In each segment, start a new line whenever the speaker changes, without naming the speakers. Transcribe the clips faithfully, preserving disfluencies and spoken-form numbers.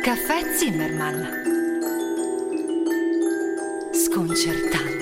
Caffè Zimmermann. Sconcertante.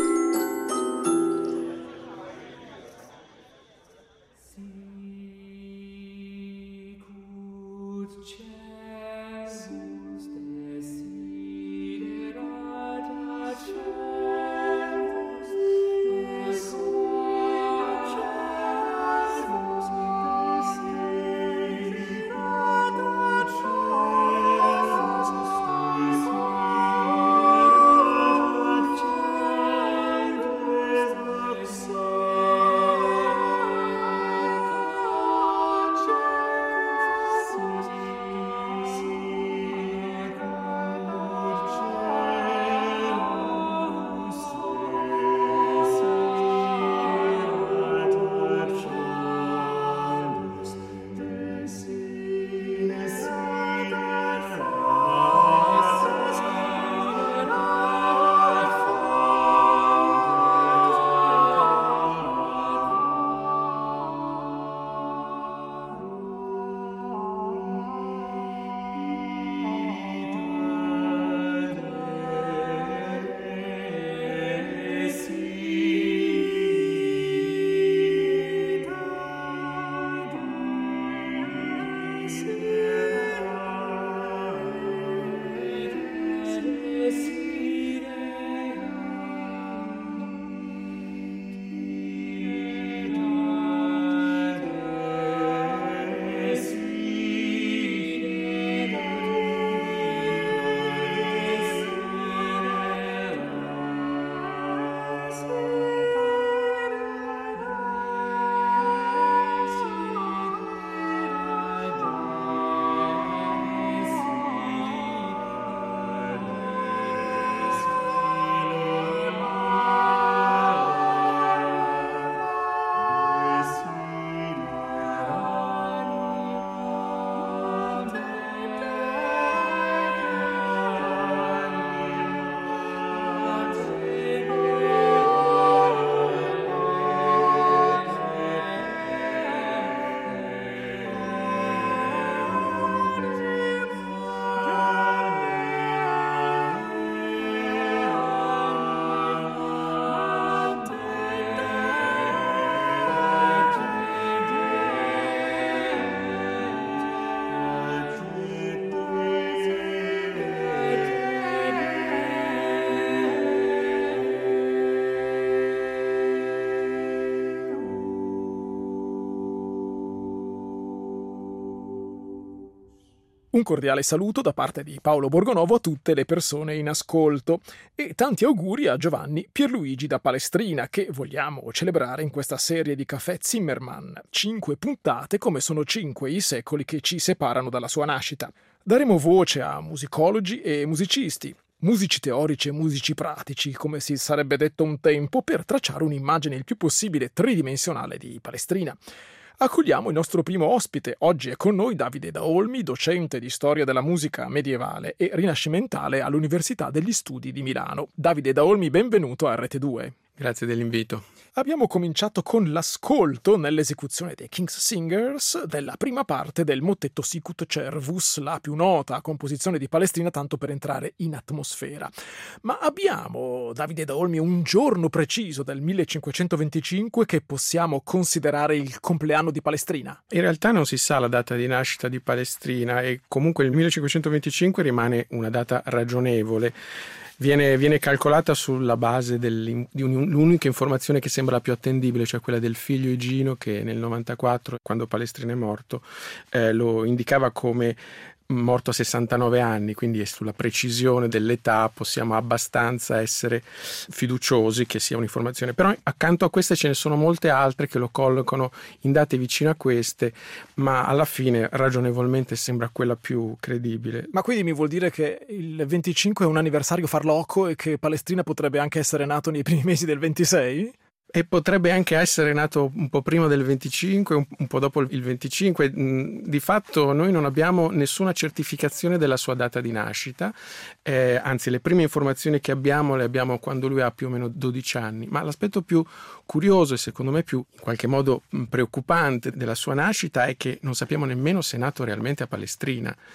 Un cordiale saluto da parte di Paolo Borgonovo a tutte le persone in ascolto e tanti auguri a Giovanni Pierluigi da Palestrina, che vogliamo celebrare in questa serie di Caffè Zimmermann. Cinque puntate, come sono cinque i secoli che ci separano dalla sua nascita. Daremo voce a musicologi e musicisti, musici teorici e musici pratici, come si sarebbe detto un tempo, per tracciare un'immagine il più possibile tridimensionale di Palestrina. Accogliamo il nostro primo ospite. Oggi è con noi Davide Da Olmi, docente di storia della musica medievale e rinascimentale all'Università degli Studi di Milano. Davide Da Olmi, benvenuto a Rete due.
Grazie dell'invito.
Abbiamo cominciato con l'ascolto nell'esecuzione dei King's Singers della prima parte del mottetto Sicut Cervus, la più nota composizione di Palestrina, tanto per entrare in atmosfera. Ma abbiamo, Davide Da Olmi, un giorno preciso del millecinquecentoventicinque che possiamo considerare il compleanno di Palestrina?
In realtà non si sa la data di nascita di Palestrina e comunque il millecinquecentoventicinque rimane una data ragionevole. Viene, viene calcolata sulla base del, di un'unica informazione che sembra la più attendibile, cioè quella del figlio Igino, che nel novantaquattro, quando Palestrina è morto, eh, lo indicava come morto a sessantanove anni, quindi sulla precisione dell'età possiamo abbastanza essere fiduciosi che sia un'informazione. Però accanto a queste ce ne sono molte altre che lo collocano in date vicine a queste, ma alla fine ragionevolmente sembra quella più credibile.
Ma quindi mi vuol dire che il venticinque è un anniversario farlocco e che Palestrina potrebbe anche essere nato nei primi mesi del ventisei?
E potrebbe anche essere nato un po' prima del venticinque, un, un po' dopo il venticinque. Di fatto noi non abbiamo nessuna certificazione della sua data di nascita, eh, anzi le prime informazioni che abbiamo le abbiamo quando lui ha più o meno dodici anni. Ma l'aspetto più curioso e secondo me più in qualche modo preoccupante della sua nascita è che non sappiamo nemmeno se è nato realmente a Palestrina.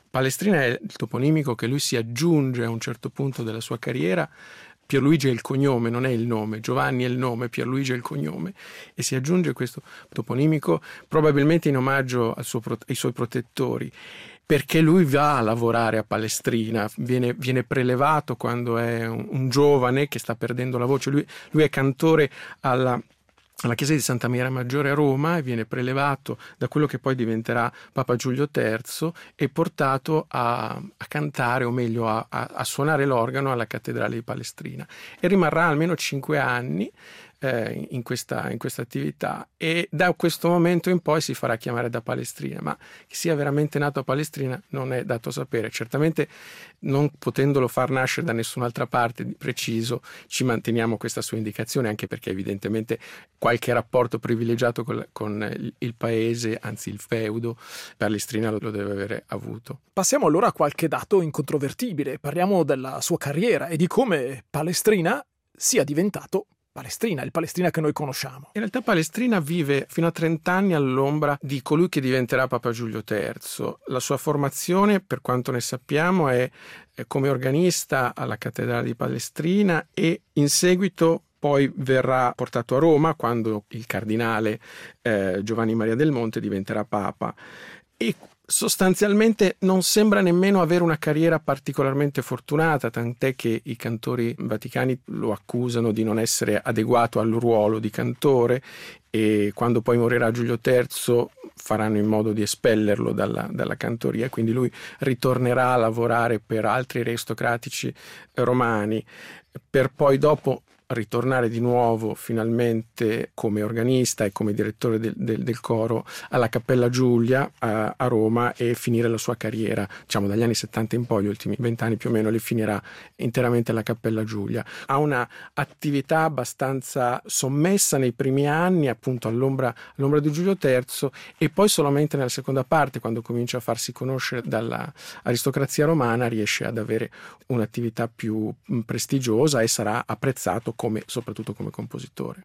Palestrina è il toponimico che lui si aggiunge a un certo punto della sua carriera. Pierluigi è il cognome, non è il nome. Giovanni è il nome, Pierluigi è il cognome, e si aggiunge questo toponimico probabilmente in omaggio al suo, ai suoi protettori, perché lui va a lavorare a Palestrina, viene, viene prelevato quando è un, un giovane che sta perdendo la voce. Lui, lui è cantore alla alla chiesa di Santa Maria Maggiore a Roma e viene prelevato da quello che poi diventerà Papa Giulio terzo e portato a, a cantare, o meglio a, a, a suonare l'organo alla cattedrale di Palestrina, e rimarrà almeno cinque anni eh, in questa in questa attività, e da questo momento in poi si farà chiamare da Palestrina, ma che sia veramente nato a Palestrina non è dato sapere. Certamente, non potendolo far nascere da nessun'altra parte di preciso, ci manteniamo questa sua indicazione, anche perché evidentemente qualche rapporto privilegiato con, con il paese, anzi il feudo, Palestrina lo, lo deve avere avuto.
Passiamo allora a qualche dato incontrovertibile. Parliamo della sua carriera e di come Palestrina sia diventato Palestrina, il Palestrina che noi conosciamo.
In realtà Palestrina vive fino a trenta anni all'ombra di colui che diventerà Papa Giulio terzo. La sua formazione, per quanto ne sappiamo, è, è come organista alla cattedrale di Palestrina, e in seguito poi verrà portato a Roma quando il cardinale eh, Giovanni Maria del Monte diventerà Papa, e sostanzialmente non sembra nemmeno avere una carriera particolarmente fortunata, tant'è che i cantori vaticani lo accusano di non essere adeguato al ruolo di cantore, e quando poi morirà Giulio terzo faranno in modo di espellerlo dalla, dalla cantoria, quindi lui ritornerà a lavorare per altri aristocratici romani, per poi dopo ritornare di nuovo finalmente come organista e come direttore del, del, del coro alla Cappella Giulia a, a Roma, e finire la sua carriera, diciamo dagli anni settanta in poi, gli ultimi vent'anni più o meno, li finirà interamente alla Cappella Giulia. Ha una attività abbastanza sommessa nei primi anni, appunto all'ombra, all'ombra di Giulio terzo, e poi solamente nella seconda parte, quando comincia a farsi conoscere dall'aristocrazia romana, riesce ad avere un'attività più prestigiosa e sarà apprezzato come, soprattutto come compositore.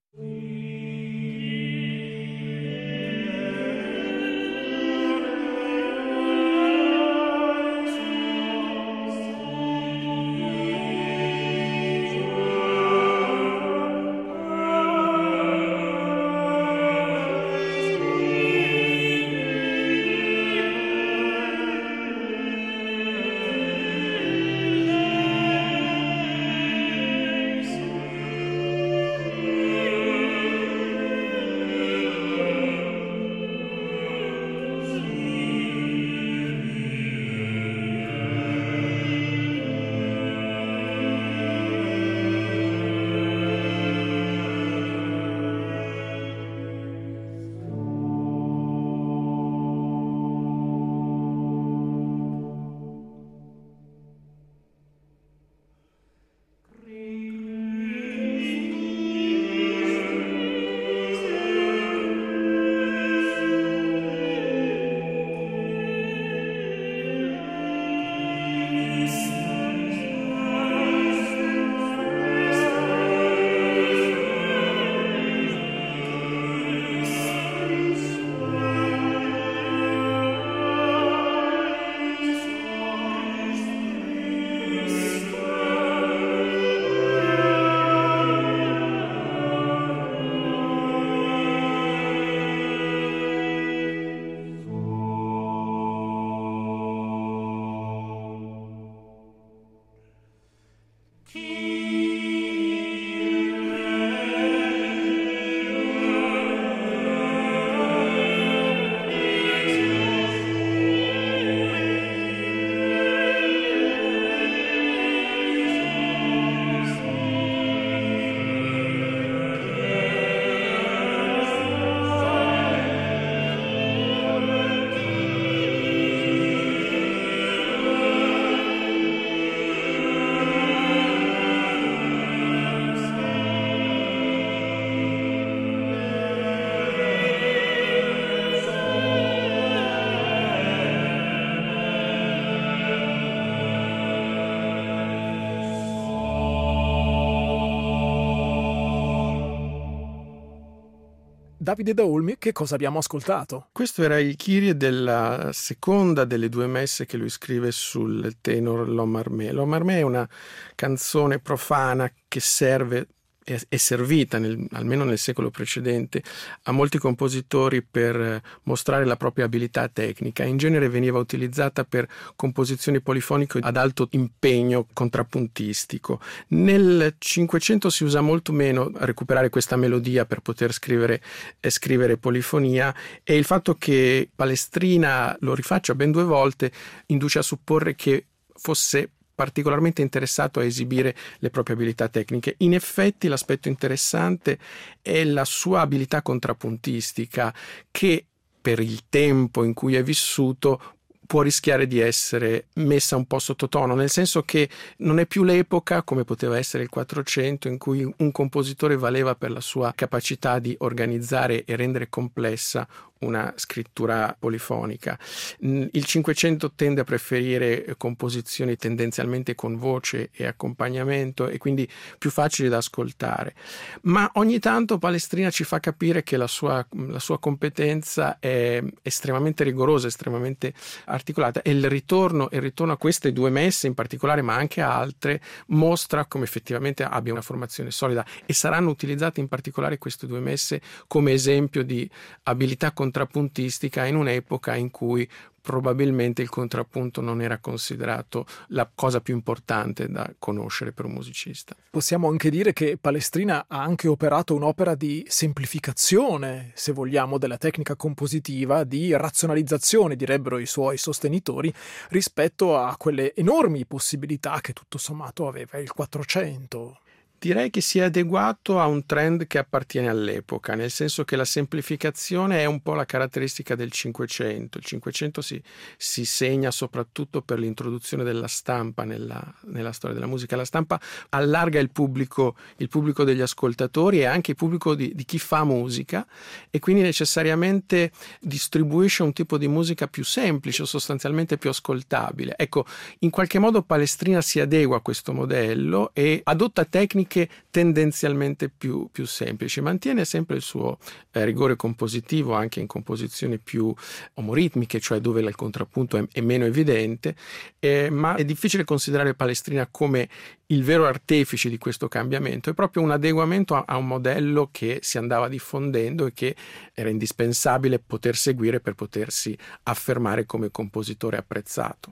Davide da Olmi, che cosa abbiamo ascoltato?
Questo era il Kyrie della seconda delle due messe che lui scrive sul tenor L'Homme Armé. L'Homme Armé è una canzone profana che serve è servita, nel, almeno nel secolo precedente, a molti compositori per mostrare la propria abilità tecnica. In genere veniva utilizzata per composizioni polifoniche ad alto impegno contrappuntistico. Nel Cinquecento si usa molto meno recuperare questa melodia per poter scrivere, eh, scrivere polifonia, e il fatto che Palestrina lo rifaccia ben due volte induce a supporre che fosse particolarmente interessato a esibire le proprie abilità tecniche. In effetti l'aspetto interessante è la sua abilità contrappuntistica, che per il tempo in cui è vissuto può rischiare di essere messa un po' sottotono, nel senso che non è più l'epoca, come poteva essere il Quattrocento, in cui un compositore valeva per la sua capacità di organizzare e rendere complessa una scrittura polifonica. Il Cinquecento tende a preferire composizioni tendenzialmente con voce e accompagnamento, e quindi più facili da ascoltare. Ma ogni tanto Palestrina ci fa capire che la sua, la sua competenza è estremamente rigorosa, estremamente articolata, e il ritorno, il ritorno a queste due messe in particolare, ma anche a altre, mostra come effettivamente abbia una formazione solida, e saranno utilizzate in particolare queste due messe come esempio di abilità contrappuntistica in un'epoca in cui probabilmente il contrappunto non era considerato la cosa più importante da conoscere per un musicista.
Possiamo anche dire che Palestrina ha anche operato un'opera di semplificazione, se vogliamo, della tecnica compositiva, di razionalizzazione, direbbero i suoi sostenitori, rispetto a quelle enormi possibilità che tutto sommato aveva il Quattrocento.
Direi che si è adeguato a un trend che appartiene all'epoca, nel senso che la semplificazione è un po' la caratteristica del Cinquecento. Il Cinquecento si, si segna soprattutto per l'introduzione della stampa nella, nella storia della musica. La stampa allarga il pubblico, il pubblico degli ascoltatori e anche il pubblico di, di chi fa musica, e quindi necessariamente distribuisce un tipo di musica più semplice, sostanzialmente più ascoltabile. Ecco, in qualche modo Palestrina si adegua a questo modello e adotta tecniche tendenzialmente più, più semplici, mantiene sempre il suo eh, rigore compositivo anche in composizioni più omoritmiche, cioè dove il contrappunto è, è meno evidente, eh, ma è difficile considerare Palestrina come il vero artefice di questo cambiamento. È proprio un adeguamento a, a un modello che si andava diffondendo e che era indispensabile poter seguire per potersi affermare come compositore apprezzato.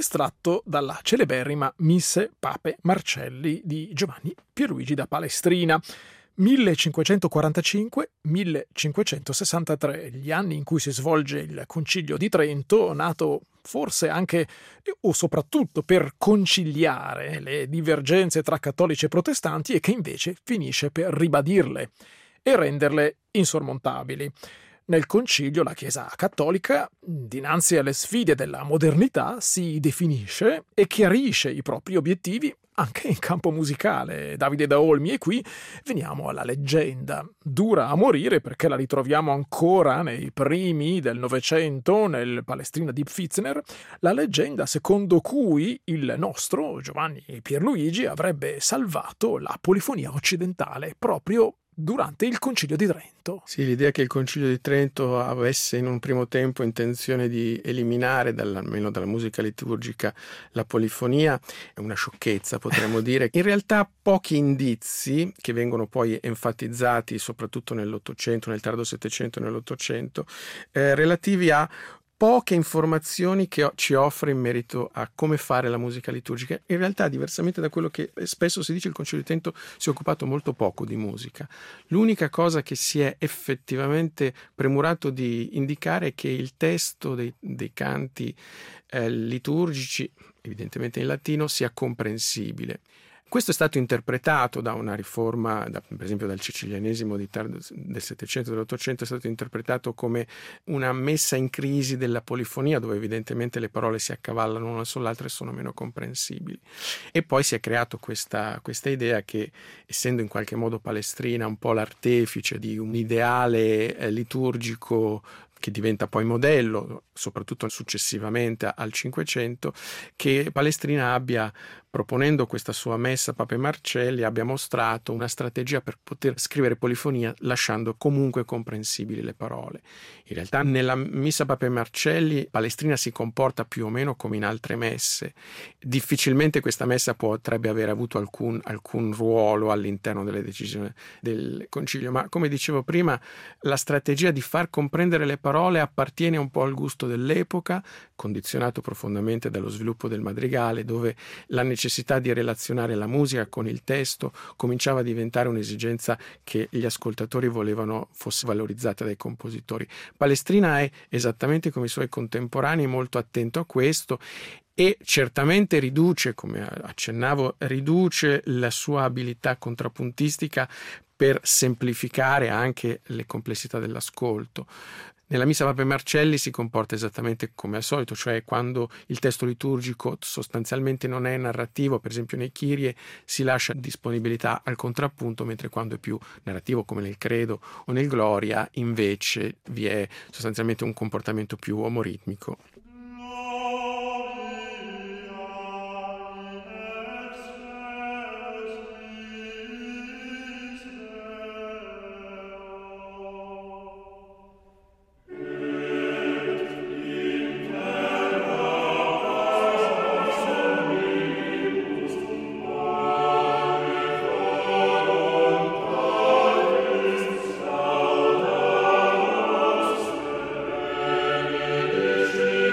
estratto dalla celeberrima Misse Pape Marcelli di Giovanni Pierluigi da Palestrina. millecinquecentoquarantacinque millecinquecentosessantatré, gli anni in cui si svolge il Concilio di Trento, nato forse anche o soprattutto per conciliare le divergenze tra cattolici e protestanti e che invece finisce per ribadirle e renderle insormontabili. Nel concilio la Chiesa cattolica, dinanzi alle sfide della modernità, si definisce e chiarisce i propri obiettivi anche in campo musicale. Davide da Olmi, e qui veniamo alla leggenda, dura a morire perché la ritroviamo ancora nei primi del Novecento nel Palestrina di Pfitzner, la leggenda secondo cui il nostro Giovanni Pierluigi avrebbe salvato la polifonia occidentale proprio durante il Concilio di Trento.
Sì, l'idea che il Concilio di Trento avesse in un primo tempo intenzione di eliminare, dal, almeno dalla musica liturgica, la polifonia è una sciocchezza, potremmo dire. In realtà pochi indizi, che vengono poi enfatizzati soprattutto nell'Ottocento, nel tardo Settecento e nell'Ottocento, eh, relativi a poche informazioni che ci offre in merito a come fare la musica liturgica. In realtà, diversamente da quello che spesso si dice, il Concilio di Trento si è occupato molto poco di musica. L'unica cosa che si è effettivamente premurato di indicare è che il testo dei, dei canti eh, liturgici, evidentemente in latino, sia comprensibile. Questo è stato interpretato da una riforma, da, per esempio dal cecilianesimo di tardo, del Settecento e dell'Ottocento, è stato interpretato come una messa in crisi della polifonia, dove evidentemente le parole si accavallano una sull'altra e sono meno comprensibili. E poi si è creato questa, questa idea che, essendo in qualche modo Palestrina un po' l'artefice di un ideale eh, liturgico che diventa poi modello, soprattutto successivamente al Cinquecento, che Palestrina abbia, proponendo questa sua messa Pape Marcelli, abbia mostrato una strategia per poter scrivere polifonia lasciando comunque comprensibili le parole. In realtà nella missa Pape Marcelli Palestrina si comporta più o meno come in altre messe. Difficilmente questa messa potrebbe aver avuto alcun, alcun ruolo all'interno delle decisioni del Concilio, ma come dicevo prima, la strategia di far comprendere le parole parole appartiene un po' al gusto dell'epoca, condizionato profondamente dallo sviluppo del madrigale, dove la necessità di relazionare la musica con il testo cominciava a diventare un'esigenza che gli ascoltatori volevano fosse valorizzata dai compositori. Palestrina è, esattamente come i suoi contemporanei, molto attento a questo e certamente riduce, come accennavo, riduce la sua abilità contrappuntistica per semplificare anche le complessità dell'ascolto. Nella missa Pape Marcelli si comporta esattamente come al solito, cioè quando il testo liturgico sostanzialmente non è narrativo, per esempio nei Kyrie, si lascia disponibilità al contrappunto, mentre quando è più narrativo, come nel Credo o nel Gloria, invece vi è sostanzialmente un comportamento più omoritmico.
Thank you.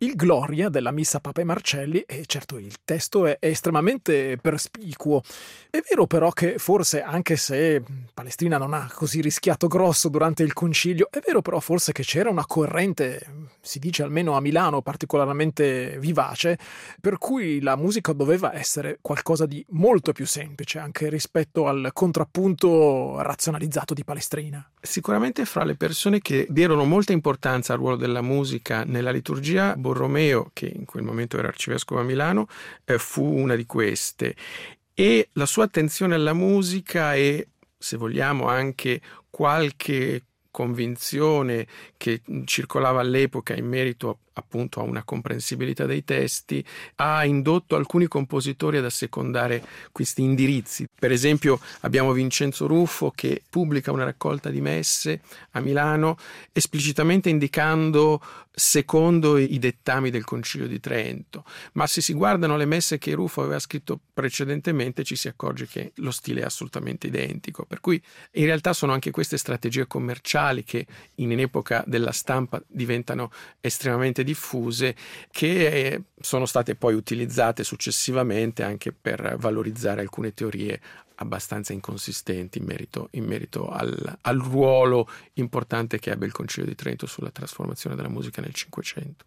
il Gloria della Missa Papa e Marcelli, e certo il testo è, è estremamente perspicuo. È vero però che forse, anche se Palestrina non ha così rischiato grosso durante il concilio, è vero però forse che c'era una corrente, si dice almeno a Milano, particolarmente vivace, per cui la musica doveva essere qualcosa di molto più semplice anche rispetto al contrappunto razionalizzato di Palestrina.
Sicuramente fra le persone che diedero molta importanza al ruolo della musica nella liturgia, Borromeo, che in quel momento era arcivescovo a Milano, eh, fu una di queste. E la sua attenzione alla musica e, se vogliamo, anche qualche convinzione che circolava all'epoca in merito appunto a una comprensibilità dei testi, ha indotto alcuni compositori ad assecondare questi indirizzi. Per esempio abbiamo Vincenzo Ruffo che pubblica una raccolta di messe a Milano esplicitamente indicando secondo i dettami del Concilio di Trento, ma se si guardano le messe che Ruffo aveva scritto precedentemente ci si accorge che lo stile è assolutamente identico, per cui in realtà sono anche queste strategie commerciali che in epoca della stampa diventano estremamente diffuse, che sono state poi utilizzate successivamente anche per valorizzare alcune teorie abbastanza inconsistenti in merito, in merito al, al ruolo importante che ebbe il Concilio di Trento sulla trasformazione della musica nel Cinquecento.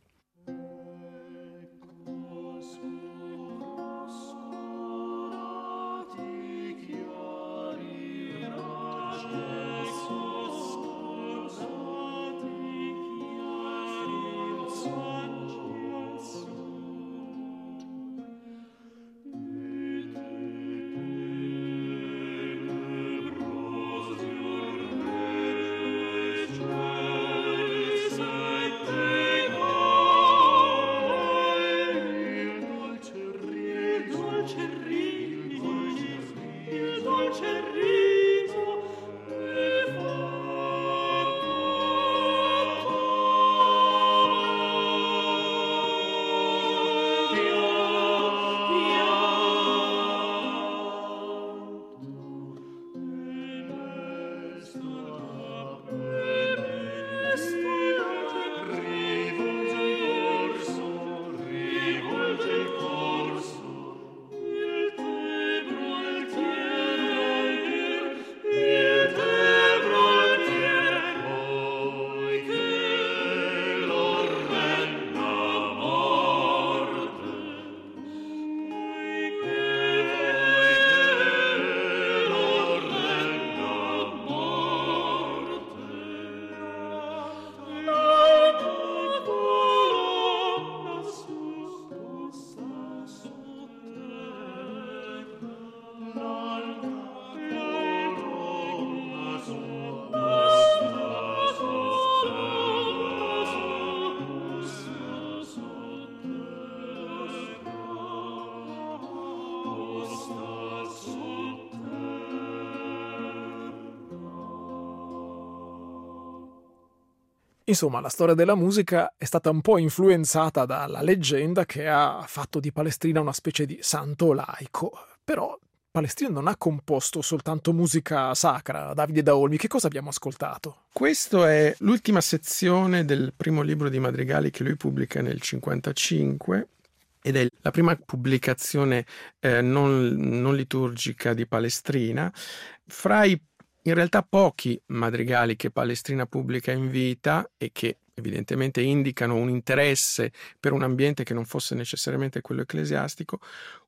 Insomma, la storia della musica è stata un po' influenzata dalla leggenda che ha fatto di Palestrina una specie di santo laico. Però Palestrina non ha composto soltanto musica sacra. Davide da Olmi, che cosa abbiamo ascoltato?
Questa è l'ultima sezione del primo libro di madrigali che lui pubblica nel cinquantacinque ed è la prima pubblicazione eh, non, non liturgica di Palestrina. Fra i in realtà pochi madrigali che Palestrina pubblica in vita e che evidentemente indicano un interesse per un ambiente che non fosse necessariamente quello ecclesiastico,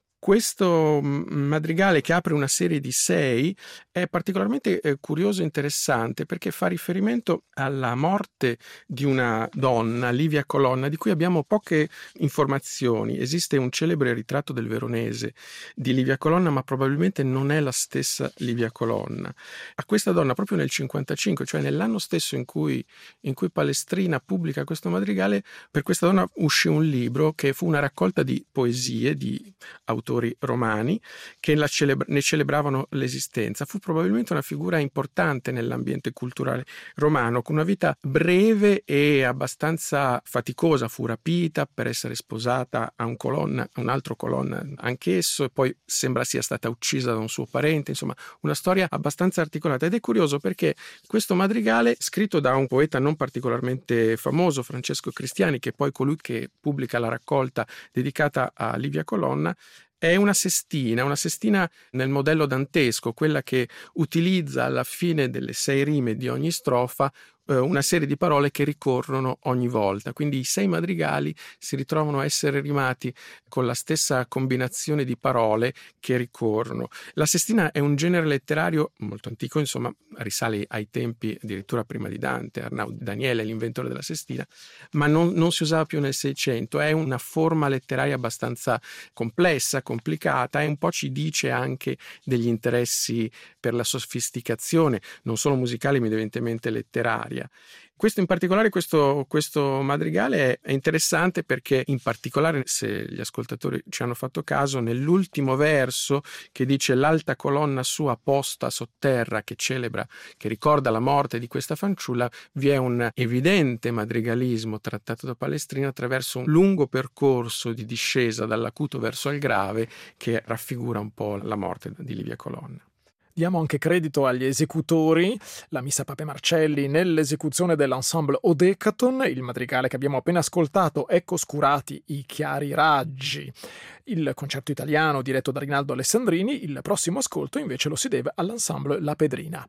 questo madrigale, che apre una serie di sei, è particolarmente eh, curioso e interessante perché fa riferimento alla morte di una donna, Livia Colonna, di cui abbiamo poche informazioni. Esiste un celebre ritratto del Veronese di Livia Colonna, ma probabilmente non è la stessa Livia Colonna. A questa donna, proprio nel cinquantacinque, cioè nell'anno stesso in cui, in cui Palestrina pubblica questo madrigale, per questa donna uscì un libro che fu una raccolta di poesie di autori ascoltatori romani che la celebra- ne celebravano l'esistenza. Fu probabilmente una figura importante nell'ambiente culturale romano, con una vita breve e abbastanza faticosa. Fu rapita per essere sposata a un colonna, a un altro colonna anch'esso, e poi sembra sia stata uccisa da un suo parente. Insomma, una storia abbastanza articolata. Ed è curioso perché questo madrigale, scritto da un poeta non particolarmente famoso, Francesco Cristiani, che è poi colui che pubblica la raccolta dedicata a Livia Colonna, è una sestina, una sestina nel modello dantesco, quella che utilizza alla fine delle sei rime di ogni strofa una serie di parole che ricorrono ogni volta. Quindi i sei madrigali si ritrovano a essere rimati con la stessa combinazione di parole che ricorrono. La sestina è un genere letterario molto antico, insomma risale ai tempi addirittura prima di Dante. Arnaud Daniele è l'inventore della sestina, ma non, non si usava più nel Seicento. È una forma letteraria abbastanza complessa, complicata, e un po' ci dice anche degli interessi per la sofisticazione, non solo musicali ma evidentemente letteraria. Questo in particolare, questo, questo madrigale è interessante perché, in particolare, se gli ascoltatori ci hanno fatto caso, nell'ultimo verso che dice l'alta colonna sua posta sotterra, che celebra, che ricorda la morte di questa fanciulla, vi è un evidente madrigalismo trattato da Palestrina attraverso un lungo percorso di discesa dall'acuto verso il grave che raffigura un po' la morte di Livia Colonna.
Diamo anche credito agli esecutori, la Missa Pape Marcelli nell'esecuzione dell'ensemble Odecaton, il madrigale che abbiamo appena ascoltato, Ecco scurati i chiari raggi, il concerto italiano diretto da Rinaldo Alessandrini. Il prossimo ascolto invece lo si deve all'ensemble La Pedrina.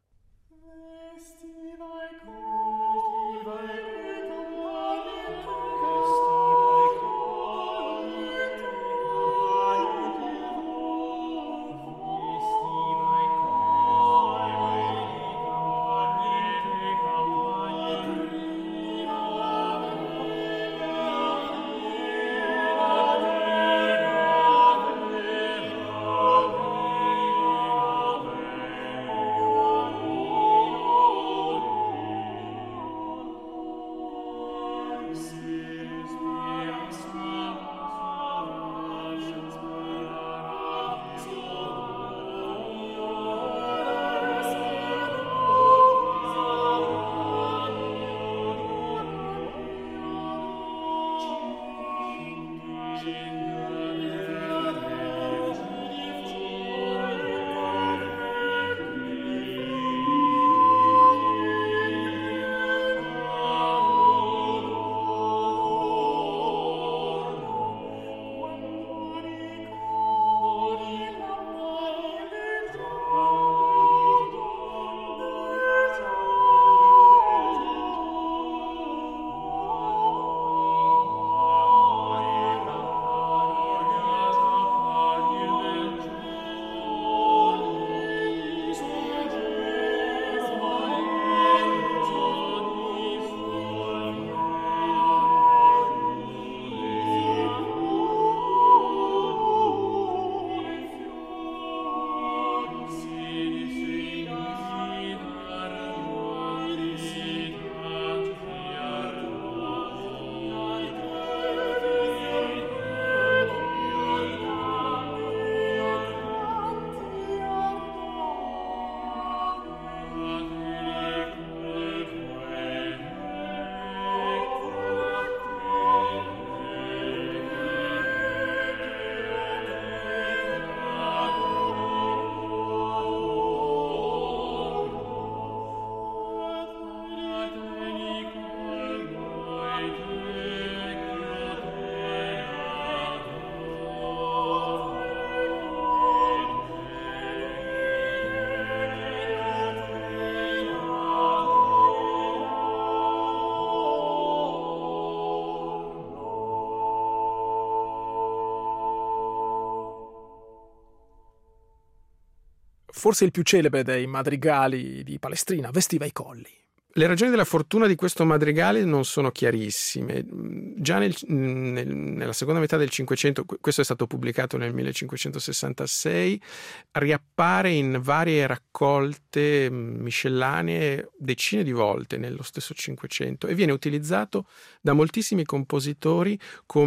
Forse il più celebre dei madrigali di Palestrina, Vestiva i colli.
Le ragioni della fortuna di questo madrigale non sono chiarissime. Già nel, nel, nella seconda metà del Cinquecento, questo è stato pubblicato nel millecinquecentosessantasei, riappare in varie raccolte miscellanee decine di volte nello stesso Cinquecento e viene utilizzato da moltissimi compositori come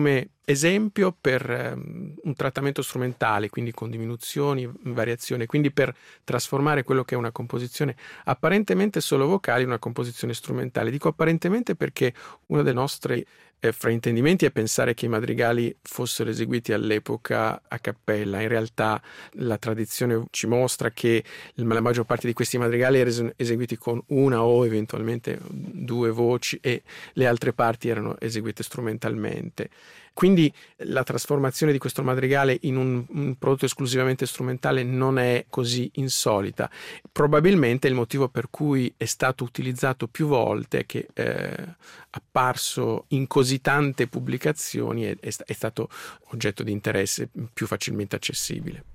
esempio per um, un trattamento strumentale, quindi con diminuzioni, variazioni, quindi per trasformare quello che è una composizione apparentemente solo vocale in una composizione strumentale. Dico apparentemente perché uno dei nostri eh, fraintendimenti è pensare che i madrigali fossero eseguiti all'epoca a cappella. In realtà la tradizione ci mostra che la maggior parte di questi madrigali erano eseguiti con una o eventualmente due voci e le altre parti erano eseguite strumentalmente. Quindi la trasformazione di questo madrigale in un, un prodotto esclusivamente strumentale non è così insolita. Probabilmente il motivo per cui è stato utilizzato più volte, che è apparso in così tante pubblicazioni, è, è, è stato oggetto di interesse più facilmente accessibile.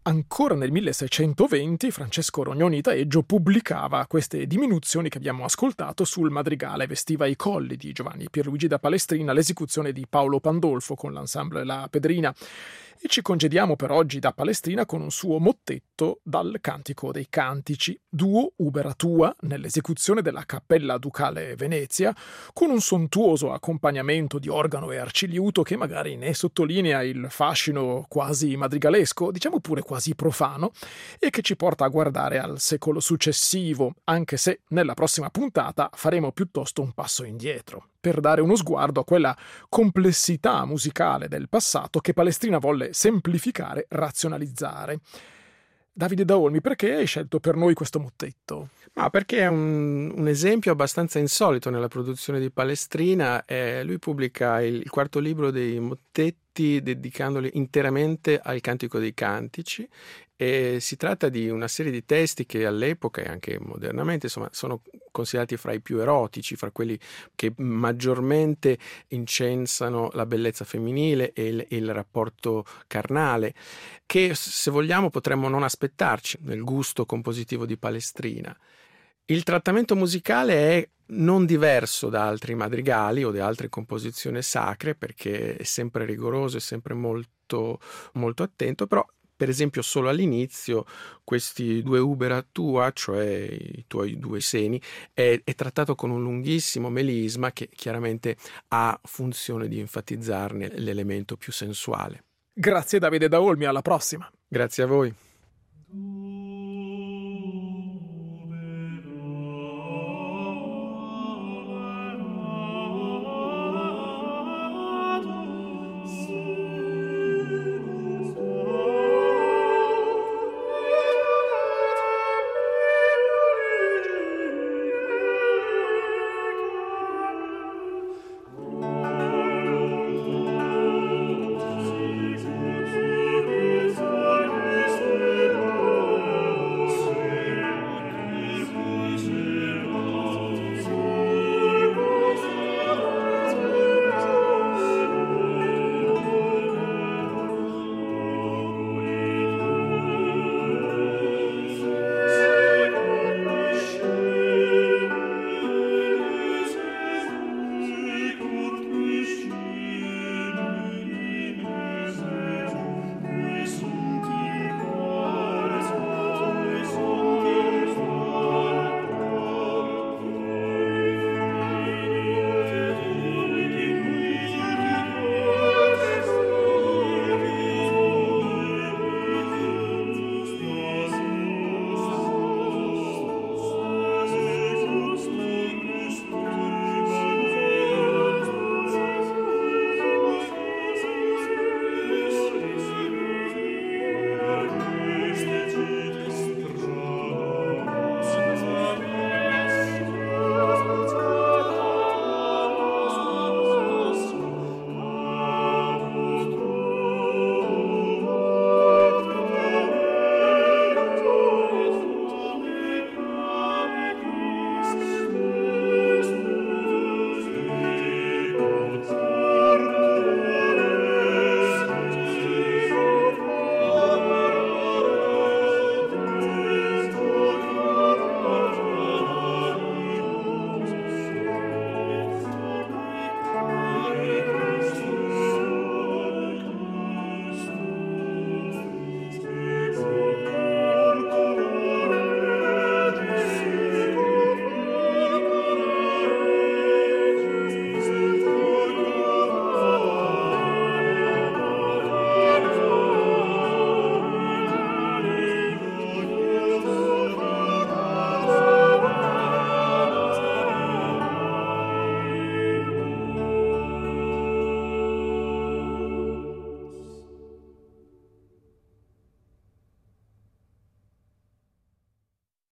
Ancora nel milleseicentoventi Francesco Rognoni Taeggio pubblicava queste diminuzioni che abbiamo ascoltato sul madrigale Vestiva i colli di Giovanni Pierluigi da Palestrina, l'esecuzione di Paolo Pandolfo con l'ensemble La Pedrina. E ci congediamo per oggi da Palestrina con un suo mottetto dal Cantico dei Cantici, duo Ubera Tua, nell'esecuzione della Cappella Ducale Venezia, con un sontuoso accompagnamento di organo e arciliuto che magari ne sottolinea il fascino quasi madrigalesco, diciamo pure quasi profano, e che ci porta a guardare al secolo successivo, anche se nella prossima puntata faremo piuttosto un passo indietro, per dare uno sguardo a quella complessità musicale del passato che Palestrina volle semplificare, razionalizzare. Davide Da Olmi, perché hai scelto per noi questo mottetto?
Ma perché è un, un esempio abbastanza insolito nella produzione di Palestrina. Eh, lui pubblica il, il quarto libro dei mottetti dedicandoli interamente al Cantico dei Cantici, e si tratta di una serie di testi che all'epoca e anche modernamente insomma sono considerati fra i più erotici, fra quelli che maggiormente incensano la bellezza femminile e il, il rapporto carnale, che se vogliamo potremmo non aspettarci nel gusto compositivo di Palestrina. Il trattamento musicale è non diverso da altri madrigali o da altre composizioni sacre, perché è sempre rigoroso, è sempre molto, molto attento, però per esempio solo all'inizio questi due Ubera Tua, cioè i tuoi due seni, è, è trattato con un lunghissimo melisma che chiaramente ha funzione di enfatizzarne l'elemento più sensuale.
Grazie Davide Da Olmi, alla prossima.
Grazie a voi.